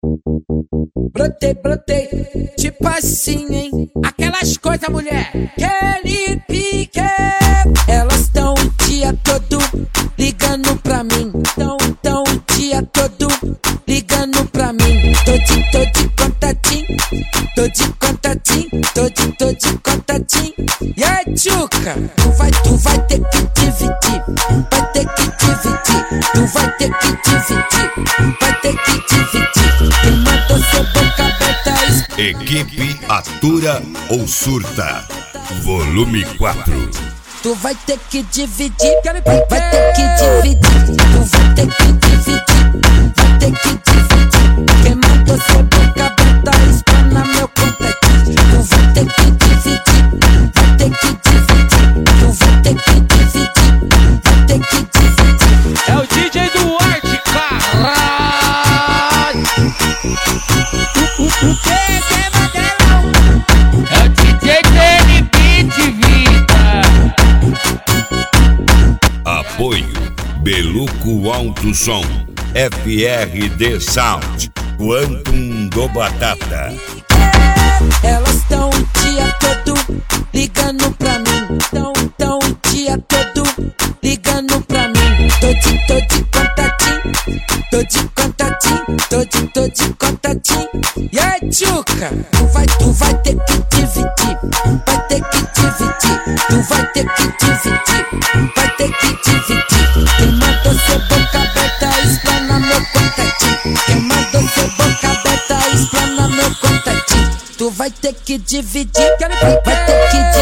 Brotei, tipo assim, hein? Aquelas coisas, mulher, aquele pique. Elas tão o dia todo ligando pra mim. Tão o dia todo ligando pra mim. Tô de contatinho, tô de contatinho, tô de contatinho. E aí, tchuca, tu vai ter que dividir, vai ter que dividir. Tu vai ter que dividir, vai ter que dividir. Quem mandou seu boca aberta? Equipe Atura ou Surta, volume 4. Tu vai ter que dividir, vai ter que dividir. Tu vai ter que dividir, vai ter que dividir. Quem mandou seu boca aberta espana meu contatinho. Tu vai ter que dividir, vai ter que dividir. Tu vai ter que dividir, vai ter que dividir. É o DJ Duarte, caralho. O que é magrelão? É o DJ TNB de vida. Apoio Beluco Alto Som, FRD Sound, Quantum do Batata. Elas tão o dia todo ligando pra mim. Tão o dia todo ligando pra mim. Tô de contatinho, tô de contatinho, tô de contatinho. E aí, tchuca, tu vai ter que dividir, vai ter que dividir. Tu vai ter que dividir, vai ter que dividir. Quem mandou seu boca aberta explana meu contatinho. Quem mandou seu boca aberta explana meu contatinho. Tu vai ter que dividir, vai ter que dividir.